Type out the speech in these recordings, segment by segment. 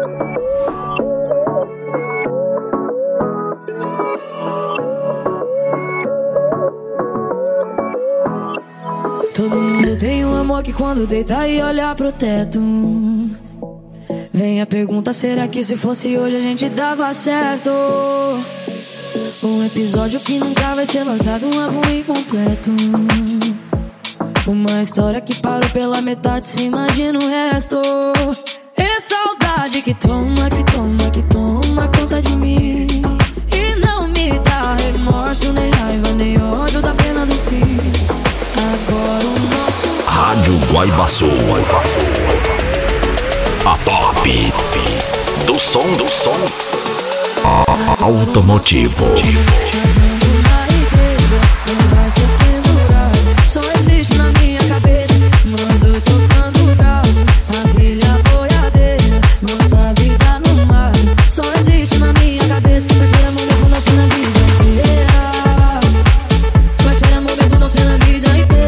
Todo mundo tem um amor que quando deita e olha pro teto, vem a pergunta, será que se fosse hoje a gente dava certo? Um episódio que nunca vai ser lançado, um álbum incompleto, uma história que parou pela metade, se imagina o resto. É saudade que toma, que toma, que toma conta de mim, e não me dá remorso, nem raiva, nem ódio, dá pena do si. Agora o nosso Rádio Guaibaçu, a top do som automotivo. fazendo na igreja, não vai ser pendurado, só existe na minha cabeça. Nós dois tocando galo, a filha boiadeira, nossa vida no mar, só existe na minha cabeça. Vai ser amor mesmo não ser na vida inteira, vai ser amor mesmo não ser na vida inteira.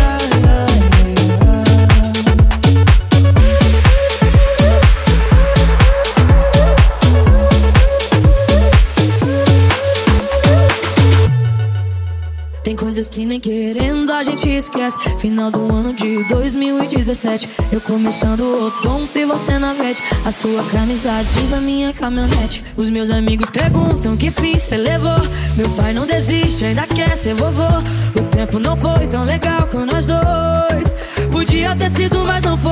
Tem coisas que nem querendo a gente esquece. Final do ano de 2017, eu começando o odonto e você na vete. A sua camisa diz na minha caminhonete. Os meus amigos perguntam que fim cê levou. Meu pai não desiste, ainda quer ser vovô. O tempo não foi tão legal com nós dois, podia ter sido, mas não foi.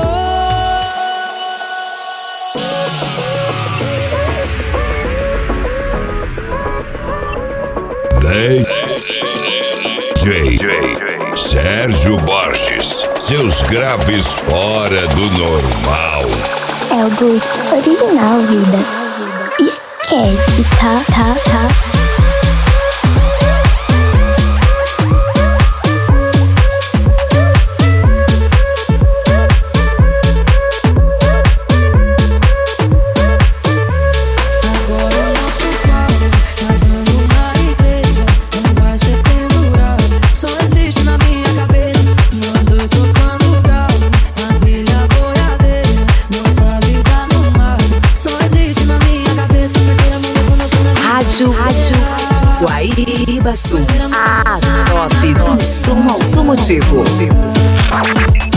DJ Sérgio Borges, seus graves fora do normal. É o Gucci original, vida. Esquece, tá. Rádio Guaibaçu, a top do som automotivo.